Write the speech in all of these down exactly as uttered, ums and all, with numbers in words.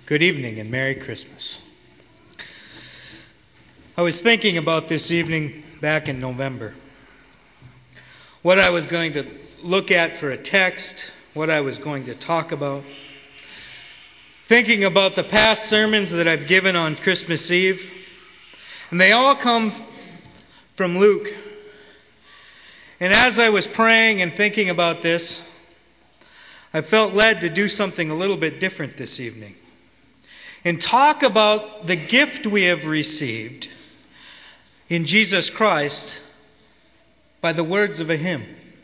Good evening and Merry Christmas. I was thinking about this evening back in November. What I was going to look at for a text, what I was going to talk about. Thinking about the past sermons that I've given on Christmas Eve. And they all come from Luke. And as I was praying and thinking about this, I felt led to do something a little bit different this evening. And talk about the gift we have received in Jesus Christ by the words of a hymn.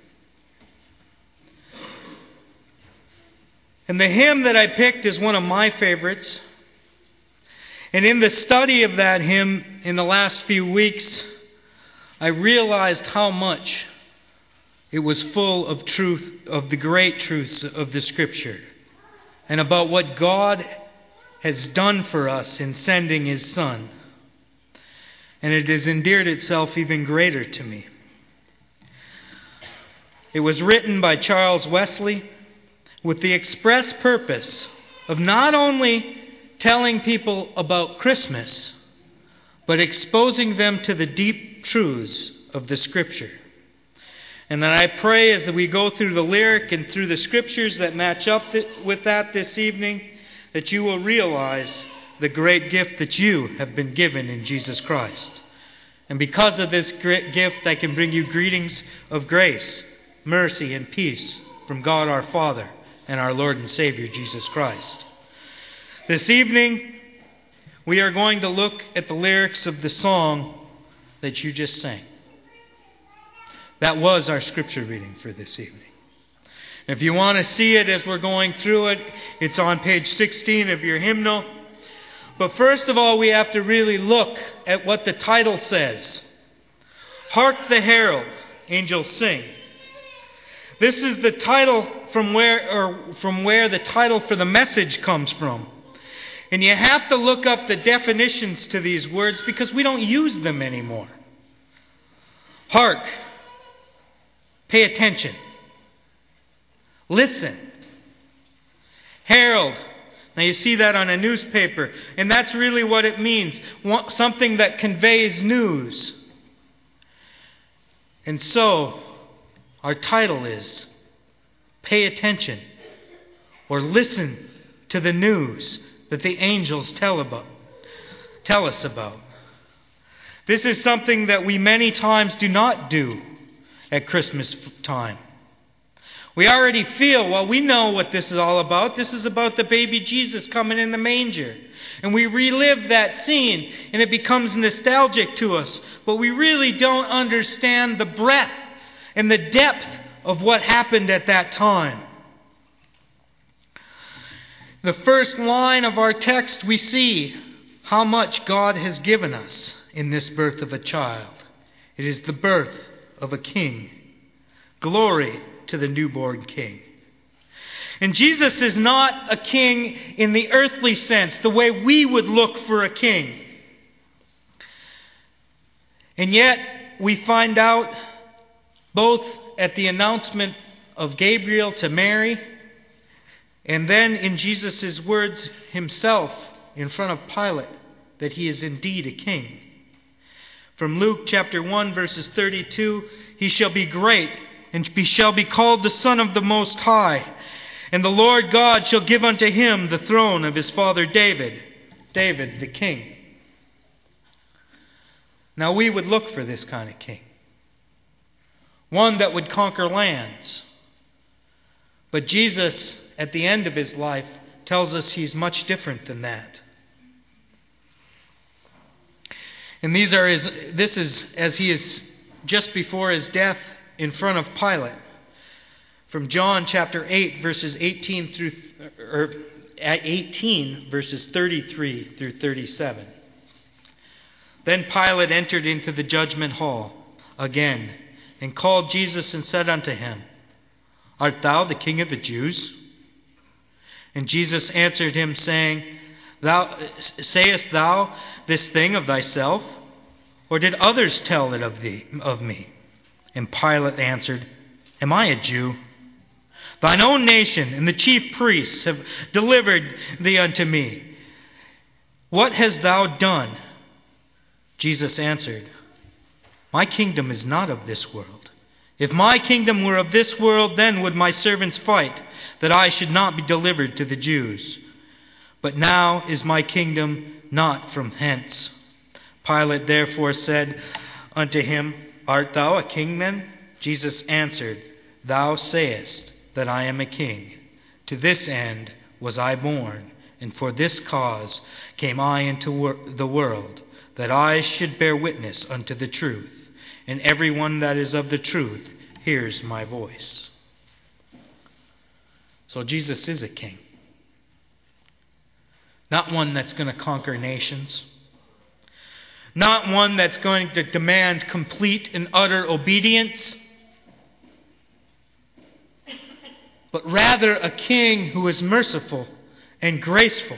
And the hymn that I picked is one of my favorites. And in the study of that hymn in the last few weeks, I realized how much it was full of truth, of the great truths of the Scripture, and about what God has done for us in sending His Son. And it has endeared itself even greater to me. It was written by Charles Wesley with the express purpose of not only telling people about Christmas, but exposing them to the deep truths of the Scripture. And that I pray as we go through the lyric and through the Scriptures that match up with that this evening, that you will realize the great gift that you have been given in Jesus Christ. And because of this great gift, I can bring you greetings of grace, mercy, and peace from God our Father and our Lord and Savior Jesus Christ. This evening, we are going to look at the lyrics of the song that you just sang. That was our scripture reading for this evening. If you want to see it as we're going through it, it's on page sixteen of your hymnal. But first of all, we have to really look at what the title says. Hark the herald, angels sing. This is the title from where, or from where the title for the message comes from. And you have to look up the definitions to these words because we don't use them anymore. Hark. Pay attention. Listen. Herald. Now you see that on a newspaper, and that's really what it means. Something that conveys news. And so, our title is Pay Attention, or listen to the news that the angels tell about, tell us about. This is something that we many times do not do at Christmas time. We already feel, well, we know what this is all about. This is about the baby Jesus coming in the manger. And we relive that scene, and it becomes nostalgic to us. But we really don't understand the breadth and the depth of what happened at that time. The first line of our text, we see how much God has given us in this birth of a child. It is the birth of a king. Glory to the newborn king. And Jesus is not a king in the earthly sense, the way we would look for a king. And yet, we find out both at the announcement of Gabriel to Mary, and then in Jesus' words himself in front of Pilate, that he is indeed a king. From Luke chapter one, verses thirty-two, he shall be great, and he shall be called the Son of the Most High. And the Lord God shall give unto him the throne of his father David, David the king. Now we would look for this kind of king. One that would conquer lands. But Jesus, at the end of his life, tells us he's much different than that. And these are his, this is as he is just before his death in front of Pilate. From John chapter eight, verses eighteen through or eighteen, verses thirty-three through thirty-seven. Then Pilate entered into the judgment hall again, and called Jesus and said unto him, Art thou the King of the Jews? And Jesus answered him, saying, Thou sayest thou this thing of thyself, or did others tell it of thee of me? And Pilate answered, Am I a Jew? Thine own nation and the chief priests have delivered thee unto me. what hast thou done?" Jesus answered, "My kingdom is not of this world. If my kingdom were of this world, then would my servants fight, that I should not be delivered to the Jews. But now is my kingdom not from hence." Pilate therefore said unto him, "Art thou a king then?" Jesus answered, "Thou sayest that I am a king. To this end was I born, and for this cause came I into wor- the world, that I should bear witness unto the truth. And every one that is of the truth hears my voice." So Jesus is a king. Not one that's going to conquer nations. Not one that's going to demand complete and utter obedience. But rather a king who is merciful and graceful.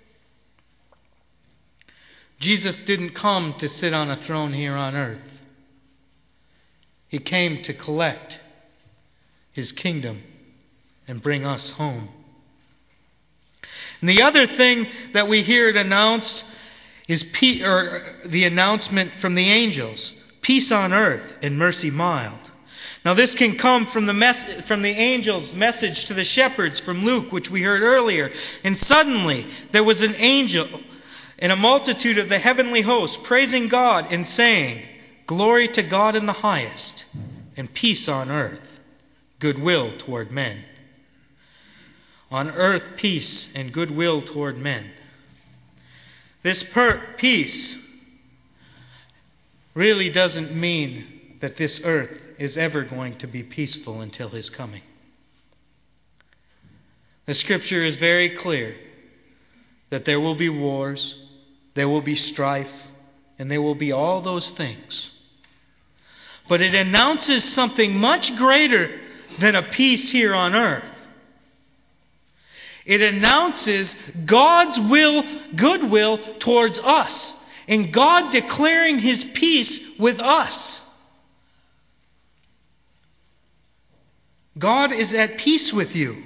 Jesus didn't come to sit on a throne here on earth. He came to collect His kingdom and bring us home. And the other thing that we hear it announced is pe- or the announcement from the angels: peace on earth and mercy mild. Now this can come from the mes- from the angel's message to the shepherds from Luke, which we heard earlier. And suddenly there was an angel and a multitude of the heavenly host praising God and saying, "Glory to God in the highest, and peace on earth, goodwill toward men." On earth, peace and goodwill toward men. This per- peace really doesn't mean that this earth is ever going to be peaceful until His coming. The Scripture is very clear that there will be wars, there will be strife, and there will be all those things. But it announces something much greater than a peace here on earth. It announces God's will, goodwill towards us, and God declaring His peace with us. God is at peace with you.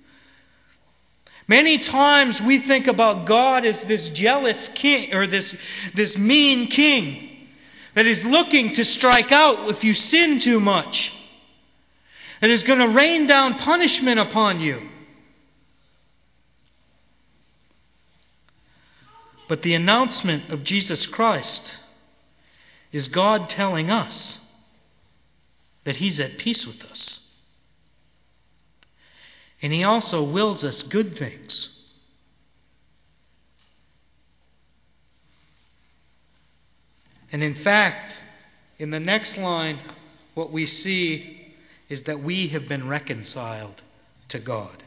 Many times we think about God as this jealous king, or this, this mean king that is looking to strike out if you sin too much, and is going to rain down punishment upon you. But the announcement of Jesus Christ is God telling us that He's at peace with us. And He also wills us good things. And in fact, in the next line, what we see is that we have been reconciled to God.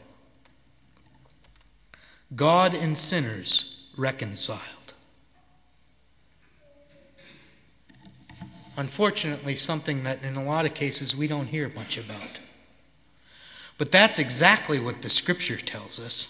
God and sinners reconciled. Unfortunately, something that in a lot of cases we don't hear much about. But that's exactly what the Scripture tells us.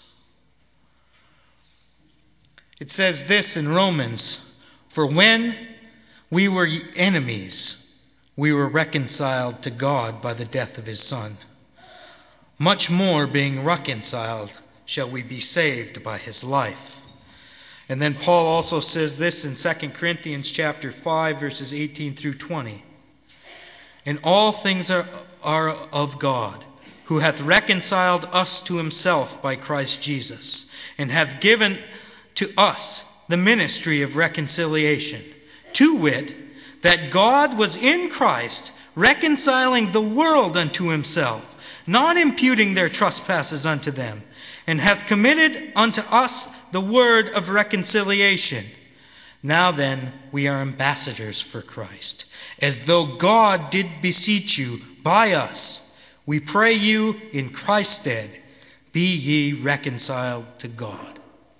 It says this in Romans: "For when we were enemies, we were reconciled to God by the death of His Son. Much more, being reconciled, shall we be saved by His life." And then Paul also says this in Second Corinthians chapter five, verses eighteen through twenty. "And all things are, are of God, who hath reconciled us to Himself by Christ Jesus, and hath given to us the ministry of reconciliation, to wit, that God was in Christ, reconciling the world unto Himself, not imputing their trespasses unto them, and hath committed unto us the word of reconciliation. Now then, we are ambassadors for Christ, as though God did beseech you by us. We pray you in Christ's stead, be ye reconciled to God."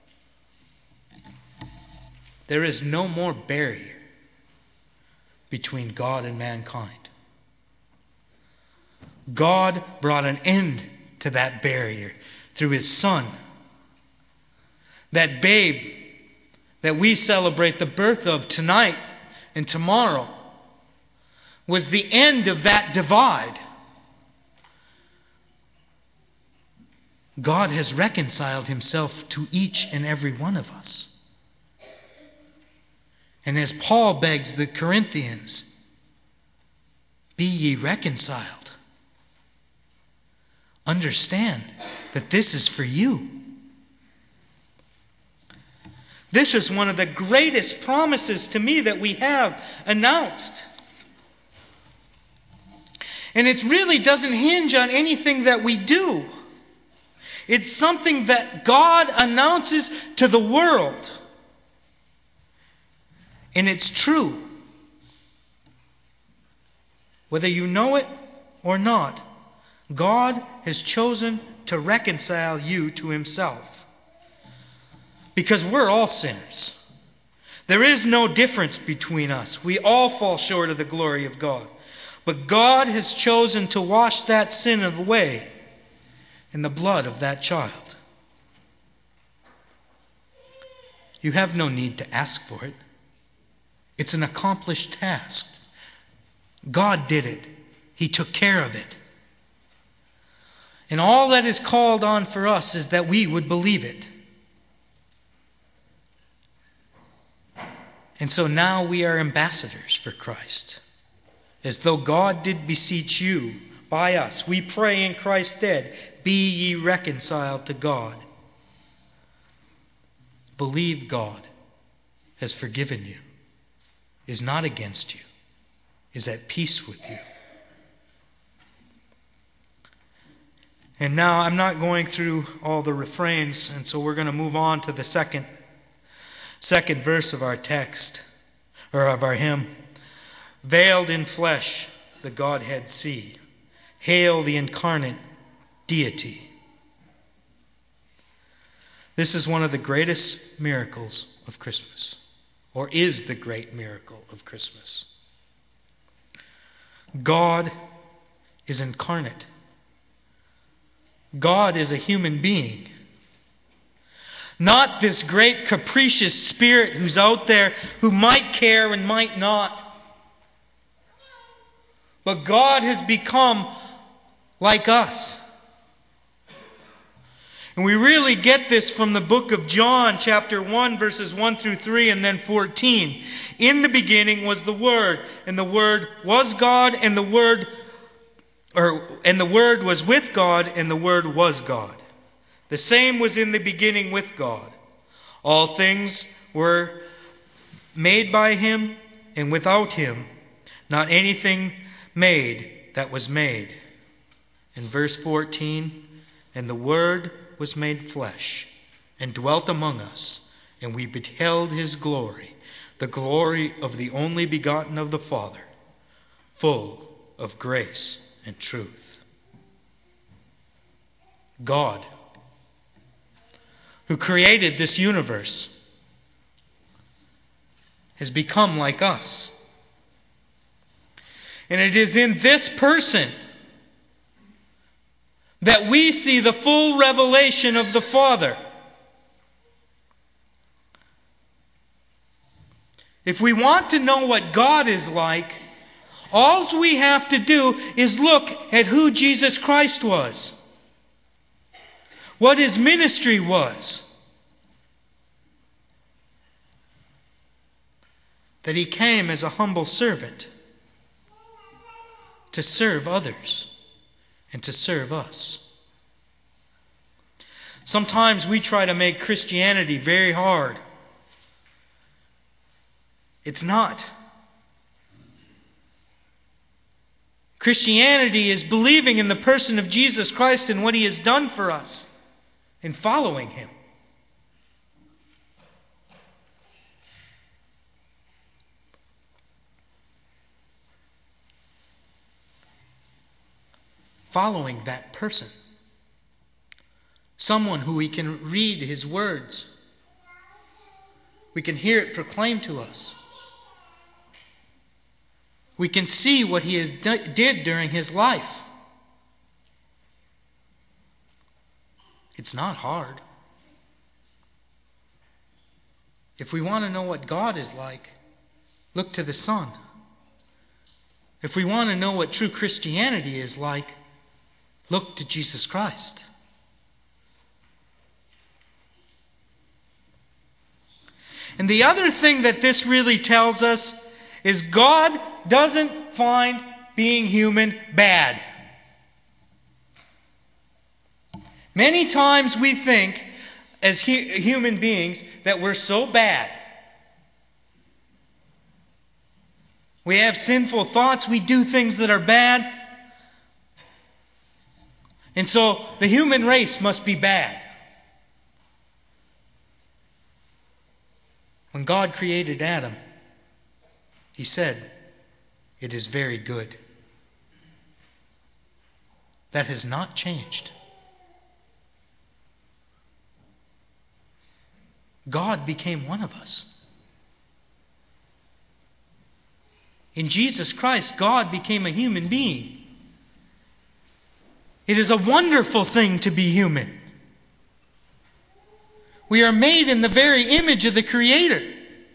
There is no more barrier between God and mankind. God brought an end to that barrier through His Son. That babe that we celebrate the birth of tonight and tomorrow was the end of that divide. God has reconciled Himself to each and every one of us. And as Paul begs the Corinthians, be ye reconciled. Understand that this is for you. This is one of the greatest promises to me that we have announced. And it really doesn't hinge on anything that we do. It's something that God announces to the world. And it's true. Whether you know it or not, God has chosen to reconcile you to Himself. Because we're all sinners. There is no difference between us. We all fall short of the glory of God. But God has chosen to wash that sin away in the blood of that child. You have no need to ask for it. It's an accomplished task. God did it. He took care of it. And all that is called on for us is that we would believe it. And so now we are ambassadors for Christ. As though God did beseech you by us, we pray in Christ's stead, be ye reconciled to God. Believe God has forgiven you, is not against you, is at peace with you. And now I'm not going through all the refrains, and so we're going to move on to the second second verse of our text, or of our hymn. Veiled in flesh, the Godhead see. Hail the incarnate deity. This is one of the greatest miracles of Christmas, or is the great miracle of Christmas. God is incarnate. God is a human being. Not this great capricious spirit who's out there who might care and might not. But God has become like us. And we really get this from the book of John, chapter one, verses one through three, and then fourteen. In the beginning was the Word, and the Word was God, and the Word, or and the Word was with God, and the Word was God. The same was in the beginning with God. All things were made by Him, and without Him, not anything made that was made. In verse fourteen, and the Word was made flesh, and dwelt among us, and we beheld His glory, the glory of the only begotten of the Father, full of grace and truth. God, who created this universe, has become like us. And it is in this person that we see the full revelation of the Father. If we want to know what God is like, all we have to do is look at who Jesus Christ was, what His ministry was. That He came as a humble servant to serve others and to serve us. Sometimes we try to make Christianity very hard. It's not. Christianity is believing in the person of Jesus Christ and what He has done for us and following Him. Following that person. Someone who we can read His words. We can hear it proclaimed to us. We can see what He has d- did during His life. It's not hard. If we want to know what God is like, look to the Son. If we want to know what true Christianity is like, look to Jesus Christ. And the other thing that this really tells us is God doesn't find being human bad. Many times we think, as hu- human beings, that we're so bad. We have sinful thoughts, we do things that are bad. And so the human race must be bad. When God created Adam, He said, "It is very good." That has not changed. God became one of us. In Jesus Christ, God became a human being. It is a wonderful thing to be human. We are made in the very image of the Creator.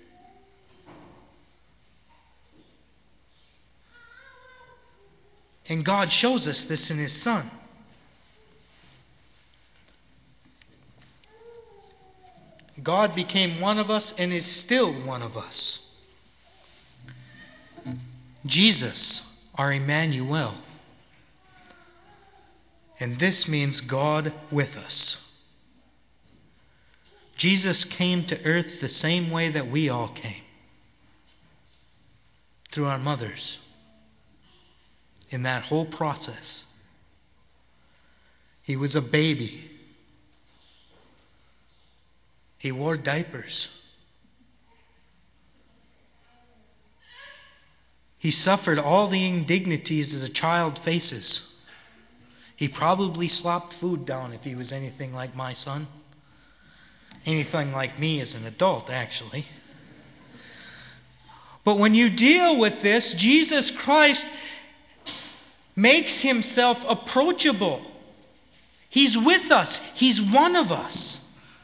And God shows us this in His Son. God became one of us and is still one of us. Jesus, our Emmanuel. And this means God with us. Jesus came to earth the same way that we all came. Through our mothers. In that whole process. He was a baby. He wore diapers. He suffered all the indignities that a child faces. He probably slopped food down if he was anything like my son. Anything like me as an adult, actually. But when you deal with this, Jesus Christ makes Himself approachable. He's with us. He's one of us.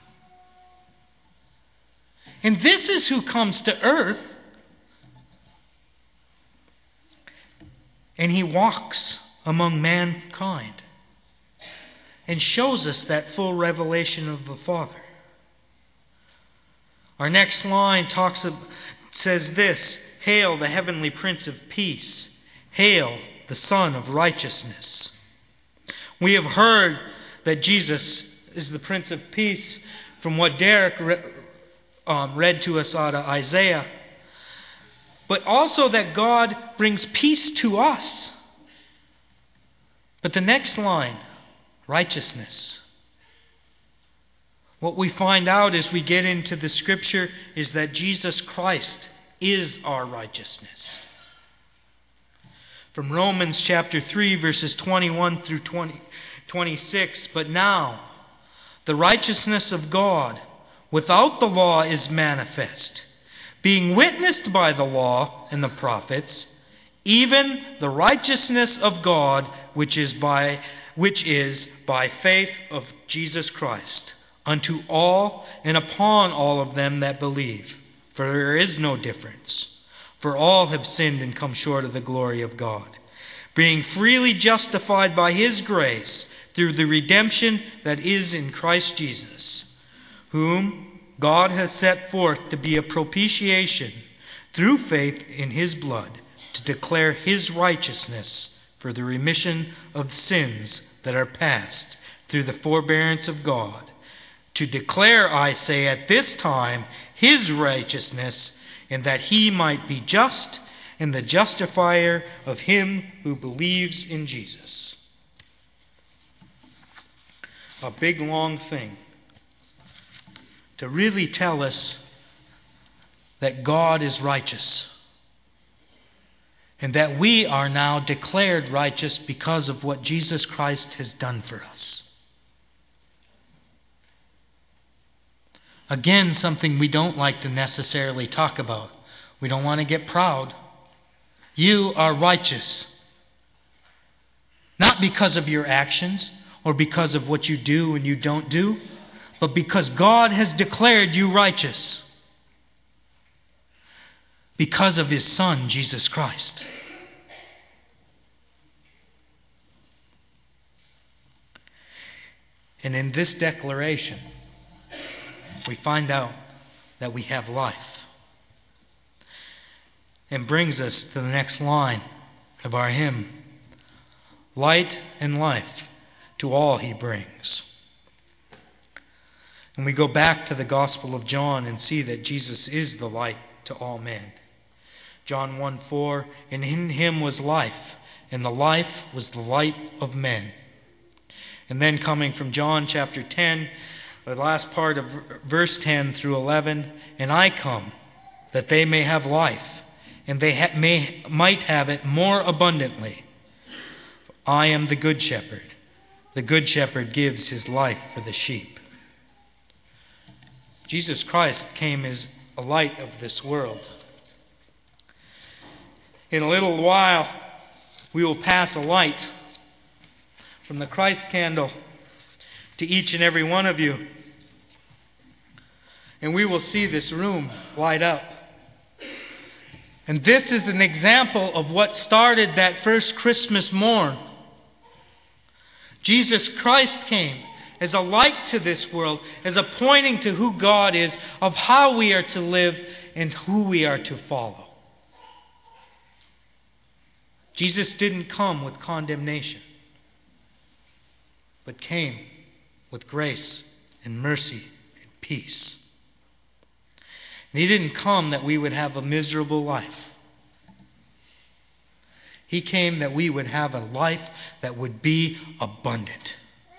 And this is who comes to earth. And He walks among mankind and shows us that full revelation of the Father. Our next line talks of, says this: "Hail the heavenly Prince of Peace. Hail the Son of Righteousness." We have heard that Jesus is the Prince of Peace from what Derek re- um, read to us out of Isaiah. But also that God brings peace to us. But the next line, righteousness. What we find out as we get into the Scripture is that Jesus Christ is our righteousness. From Romans chapter three, verses twenty-one through twenty, twenty-six, "But now the righteousness of God without the law is manifest, being witnessed by the law and the prophets, even the righteousness of God which is by which is by faith of Jesus Christ, unto all and upon all of them that believe. For there is no difference. For all have sinned and come short of the glory of God, being freely justified by His grace through the redemption that is in Christ Jesus, whom God has set forth to be a propitiation through faith in His blood, to declare His righteousness for the remission of sins that are past through the forbearance of God. To declare, I say, at this time, His righteousness, and that He might be just and the justifier of him who believes in Jesus. A big, long thing to really tell us that God is righteous, and that we are now declared righteous because of what Jesus Christ has done for us. Again, something we don't like to necessarily talk about. We don't want to get proud. You are righteous. Not because of your actions or because of what you do and you don't do, but because God has declared you righteous. Because of His Son, Jesus Christ. And in this declaration, we find out that we have life. And brings us to the next line of our hymn. Light and life to all he brings. And we go back to the Gospel of John and see that Jesus is the light to all men. John one four, and in him was life, and the life was the light of men. And then coming from John chapter ten, the last part of verse ten through eleven, and I come that they may have life, and they ha- may might have it more abundantly. I am the good shepherd. The good shepherd gives his life for the sheep. Jesus Christ came as a light of this world. In a little while, we will pass a light from the Christ candle to each and every one of you. And we will see this room light up. And this is an example of what started that first Christmas morn. Jesus Christ came as a light to this world, as a pointing to who God is, of how we are to live and who we are to follow. Jesus didn't come with condemnation, but came with grace and mercy and peace. And he didn't come that we would have a miserable life. He came that we would have a life that would be abundant.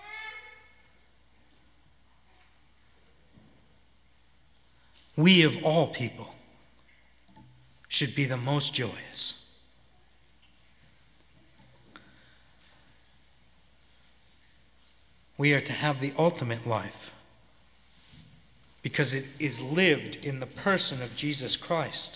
We of all people should be the most joyous. We are to have the ultimate life because it is lived in the person of Jesus Christ.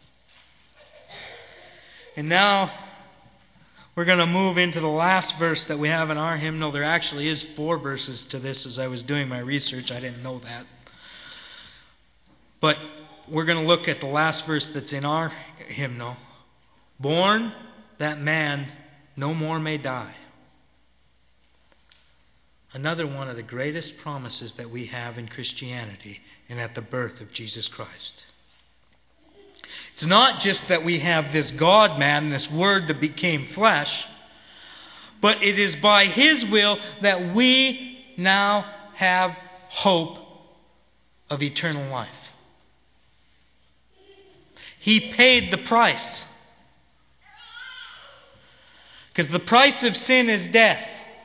And now we're going to move into the last verse that we have in our hymnal. There actually is four verses to this as I was doing my research. I didn't know that. But we're going to look at the last verse that's in our hymnal. Born that man no more may die. Another one of the greatest promises that we have in Christianity and at the birth of Jesus Christ. It's not just that we have this God-man, this Word that became flesh, but it is by His will that we now have hope of eternal life. He paid the price. Because the price of sin is death.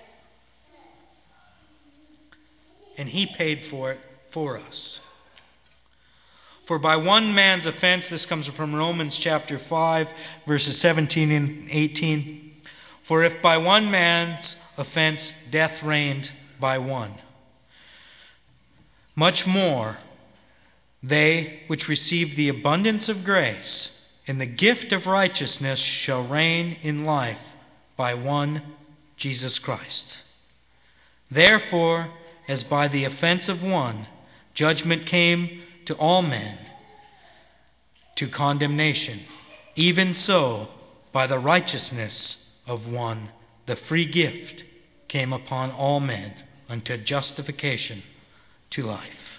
And He paid for it for us. For by one man's offense, this comes from Romans chapter five, verses seventeen and eighteen. For if by one man's offense death reigned by one, much more they which receive the abundance of grace and the gift of righteousness shall reign in life by one, Jesus Christ. Therefore, as by the offense of one, judgment came to all men to condemnation, even so, by the righteousness of one, the free gift came upon all men unto justification to life.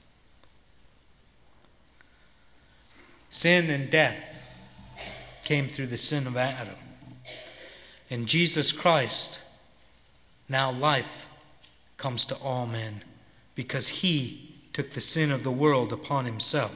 Sin and death came through the sin of Adam. In Jesus Christ, now life comes to all men because He took the sin of the world upon Himself.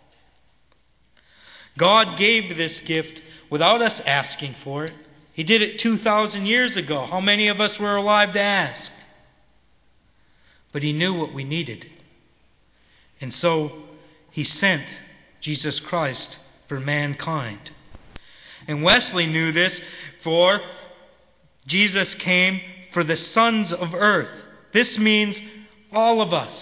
God gave this gift without us asking for it. He did it two thousand years ago. How many of us were alive to ask? But He knew what we needed. And so He sent Jesus Christ for mankind. And Wesley knew this, for Jesus came for the sons of earth. This means all of us.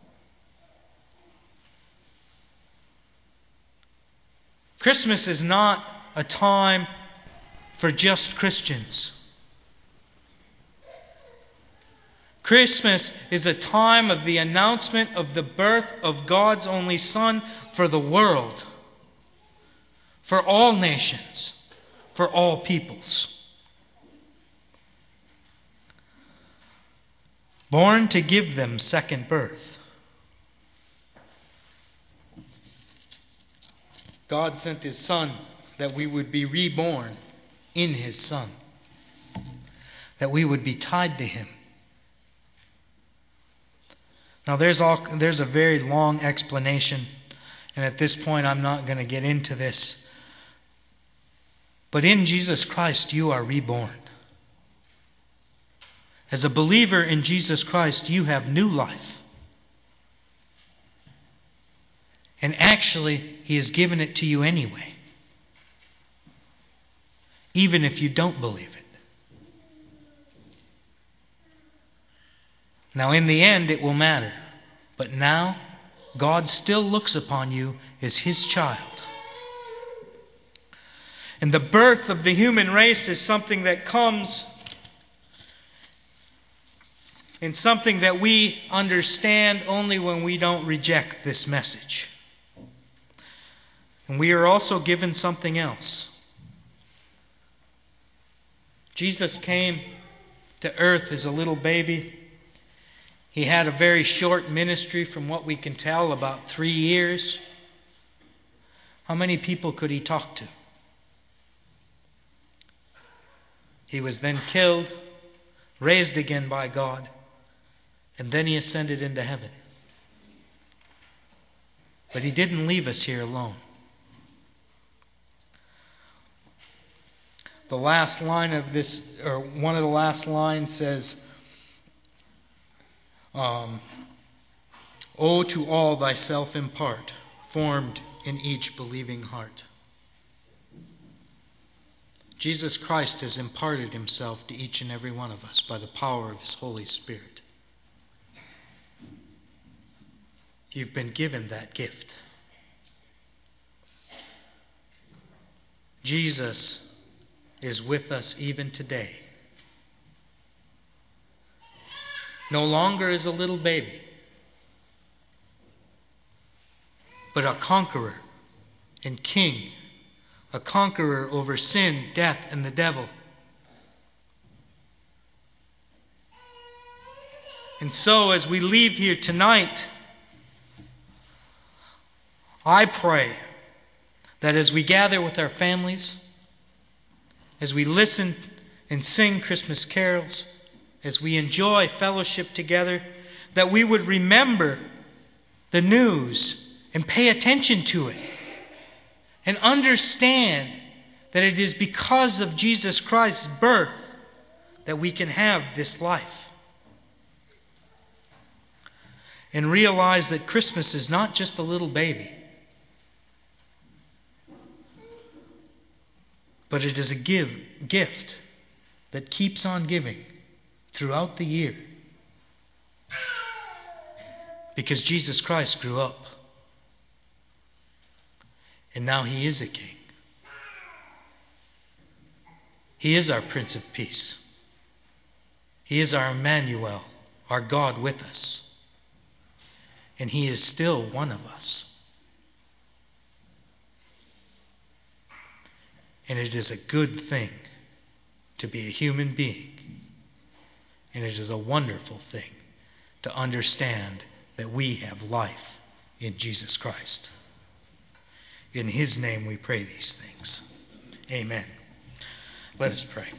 Christmas is not a time for just Christians. Christmas is a time of the announcement of the birth of God's only Son for the world, for all nations, for all peoples. Born to give them second birth. God sent His Son that we would be reborn in His Son, that we would be tied to Him. Now there's all there's a very long explanation, and at this point I'm not going to get into this. But in Jesus Christ you are reborn. As a believer in Jesus Christ, you have new life. And actually, He has given it to you anyway, even if you don't believe it. Now, in the end, it will matter. But now, God still looks upon you as His child. And the birth of the human race is something that comes and something that we understand only when we don't reject this message. And we are also given something else. Jesus came to earth as a little baby. He had a very short ministry, from what we can tell, about three years. How many people could He talk to? He was then killed, raised again by God, and then He ascended into heaven. But He didn't leave us here alone. The last line of this, or one of the last lines says, um, "O to all thyself impart, formed in each believing heart." Jesus Christ has imparted Himself to each and every one of us by the power of His Holy Spirit. You've been given that gift. Jesus is with us even today. No longer as a little baby, but a conqueror and king, a conqueror over sin, death, and the devil. And so, as we leave here tonight, I pray that as we gather with our families, as we listen and sing Christmas carols, as we enjoy fellowship together, that we would remember the news and pay attention to it and understand that it is because of Jesus Christ's birth that we can have this life. And realize that Christmas is not just a little baby, but it is a give, gift that keeps on giving throughout the year. Because Jesus Christ grew up. And now He is a King. He is our Prince of Peace. He is our Emmanuel, our God with us. And He is still one of us. And it is a good thing to be a human being. And it is a wonderful thing to understand that we have life in Jesus Christ. In His name we pray these things. Amen. Let us pray.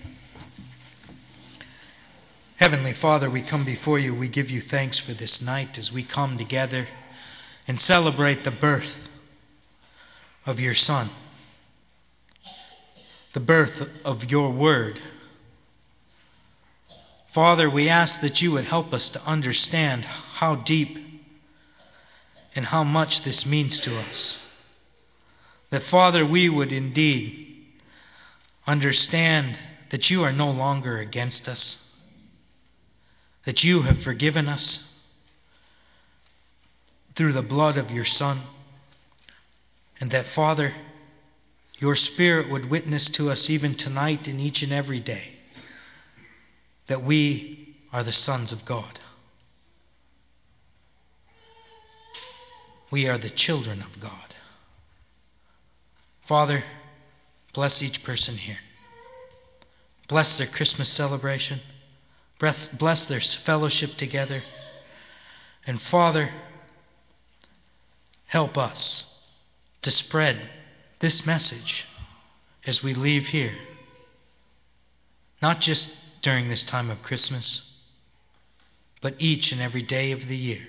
Heavenly Father, we come before You. We give You thanks for this night as we come together and celebrate the birth of Your Son. The birth of Your Word. Father, we ask that You would help us to understand how deep and how much this means to us. That, Father, we would indeed understand that You are no longer against us, that You have forgiven us through the blood of Your Son, and that, Father, Your Spirit would witness to us even tonight and each and every day that we are the sons of God. We are the children of God. Father, bless each person here. Bless their Christmas celebration. Bless their fellowship together. And Father, help us to spread this message as we leave here. Not just during this time of Christmas, but each and every day of the year.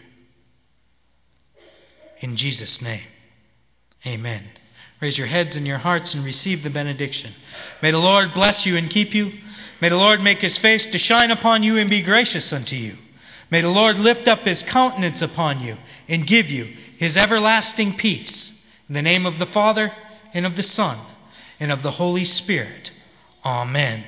In Jesus' name, amen. Raise your heads and your hearts and receive the benediction. May the Lord bless you and keep you. May the Lord make his face to shine upon you and be gracious unto you. May the Lord lift up his countenance upon you and give you his everlasting peace. In the name of the Father, and of the Son, and of the Holy Spirit. Amen.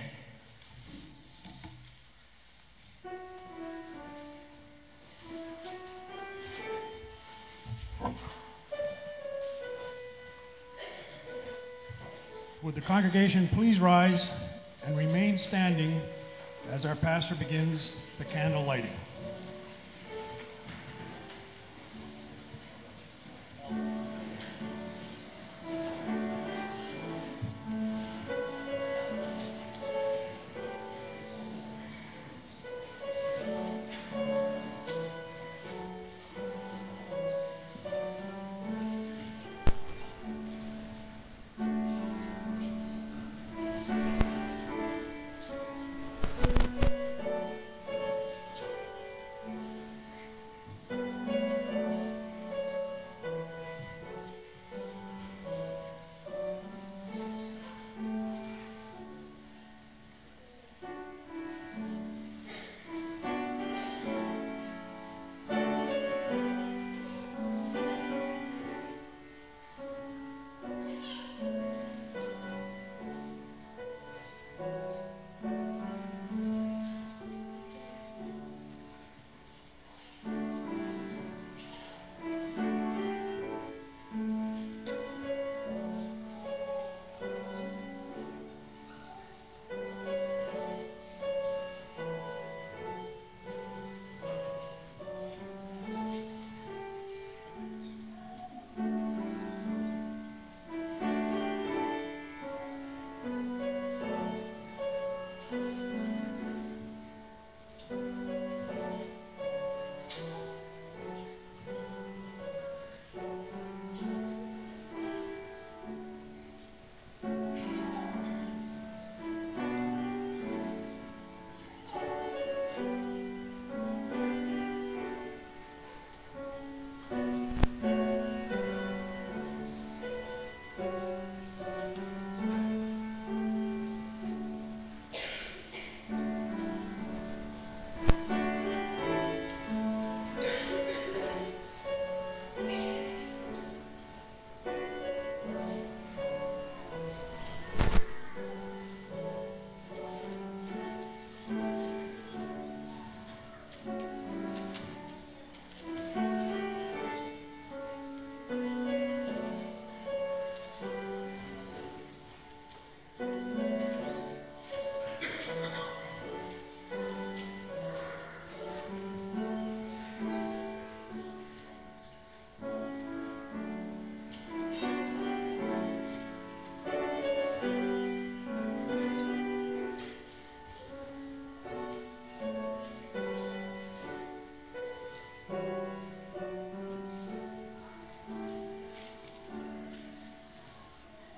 Would the congregation please rise and remain standing as our pastor begins the candle lighting.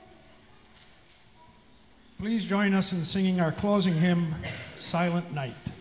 Please join us in singing our closing hymn, Silent Night.